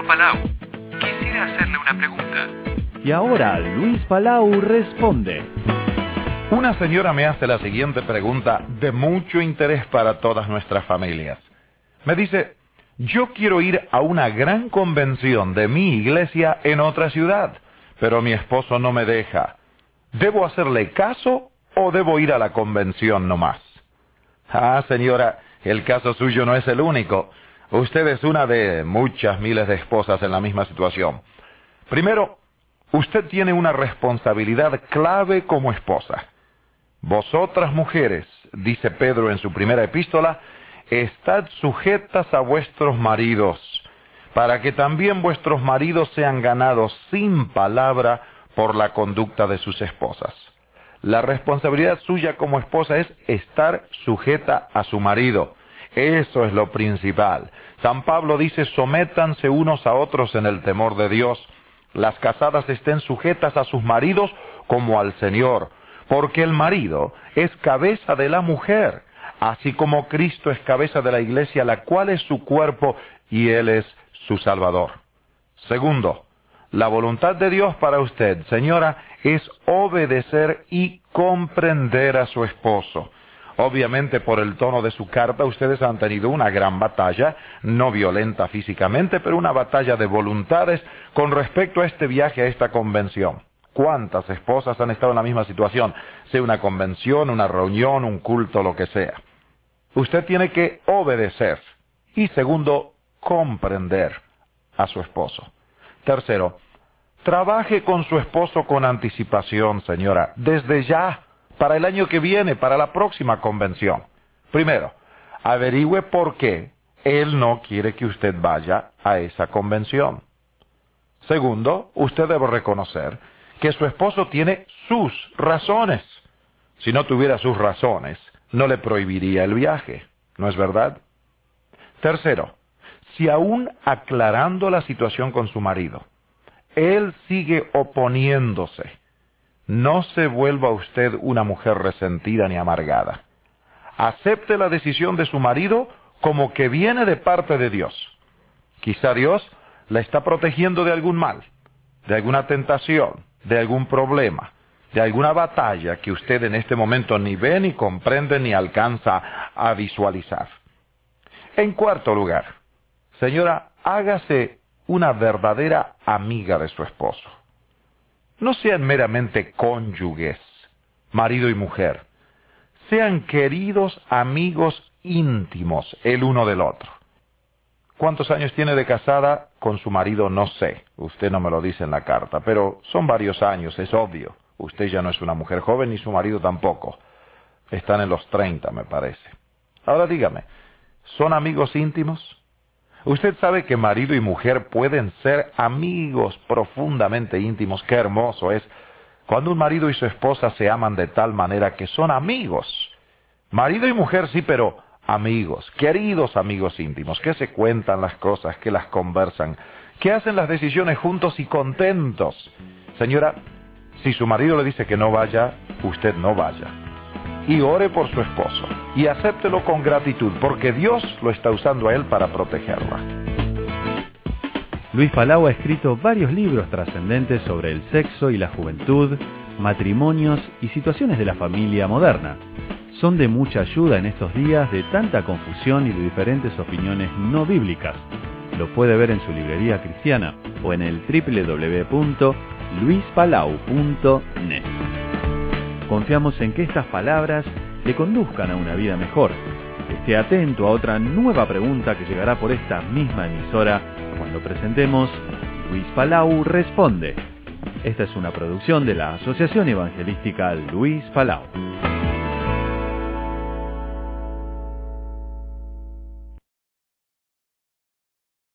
Palau. Quisiera hacerle una pregunta. Y ahora Luis Palau responde. Una señora me hace la siguiente pregunta de mucho interés para todas nuestras familias. Me dice, yo quiero ir a una gran convención de mi iglesia en otra ciudad, pero mi esposo no me deja. ¿Debo hacerle caso o debo ir a la convención nomás? Ah, señora, el caso suyo no es el único. Usted es una de muchas miles de esposas en la misma situación. Primero, usted tiene una responsabilidad clave como esposa. Vosotras mujeres, dice Pedro en su primera epístola, estad sujetas a vuestros maridos, para que también vuestros maridos sean ganados sin palabra por la conducta de sus esposas. La responsabilidad suya como esposa es estar sujeta a su marido. Eso es lo principal. San Pablo dice, sométanse unos a otros en el temor de Dios. Las casadas estén sujetas a sus maridos como al Señor, porque el marido es cabeza de la mujer, así como Cristo es cabeza de la iglesia, la cual es su cuerpo y Él es su Salvador. Segundo, la voluntad de Dios para usted, señora, es obedecer y comprender a su esposo. Obviamente, por el tono de su carta, ustedes han tenido una gran batalla, no violenta físicamente, pero una batalla de voluntades con respecto a este viaje, a esta convención. ¿Cuántas esposas han estado en la misma situación? Sea una convención, una reunión, un culto, lo que sea. Usted tiene que obedecer. Y segundo, comprender a su esposo. Tercero, trabaje con su esposo con anticipación, señora, desde ya, para el año que viene, para la próxima convención. Primero, averigüe por qué él no quiere que usted vaya a esa convención. Segundo, usted debe reconocer que su esposo tiene sus razones. Si no tuviera sus razones, no le prohibiría el viaje, ¿no es verdad? Tercero, si aún aclarando la situación con su marido, él sigue oponiéndose, no se vuelva usted una mujer resentida ni amargada. Acepte la decisión de su marido como que viene de parte de Dios. Quizá Dios la está protegiendo de algún mal, de alguna tentación, de algún problema, de alguna batalla que usted en este momento ni ve, ni comprende, ni alcanza a visualizar. En cuarto lugar, señora, hágase una verdadera amiga de su esposo. No sean meramente cónyuges, marido y mujer. Sean queridos amigos íntimos el uno del otro. ¿Cuántos años tiene de casada con su marido? No sé. Usted no me lo dice en la carta, pero son varios años, es obvio. Usted ya no es una mujer joven, ni su marido tampoco. Están en los 30, me parece. Ahora dígame, ¿son amigos íntimos? Usted sabe que marido y mujer pueden ser amigos profundamente íntimos. Qué hermoso es cuando un marido y su esposa se aman de tal manera que son amigos. Marido y mujer sí, pero amigos, queridos amigos íntimos, que se cuentan las cosas, que las conversan, que hacen las decisiones juntos y contentos. Señora, si su marido le dice que no vaya, usted no vaya. Y ore por su esposo. Y acéptelo con gratitud, porque Dios lo está usando a él para protegerla. Luis Palau ha escrito varios libros trascendentes sobre el sexo y la juventud, matrimonios y situaciones de la familia moderna. Son de mucha ayuda en estos días de tanta confusión y de diferentes opiniones no bíblicas. Lo puede ver en su librería cristiana o en el www.luispalau.net. Confiamos en que estas palabras le conduzcan a una vida mejor. Esté atento a otra nueva pregunta que llegará por esta misma emisora cuando presentemos Luis Palau Responde. Esta es una producción de la Asociación Evangelística Luis Palau.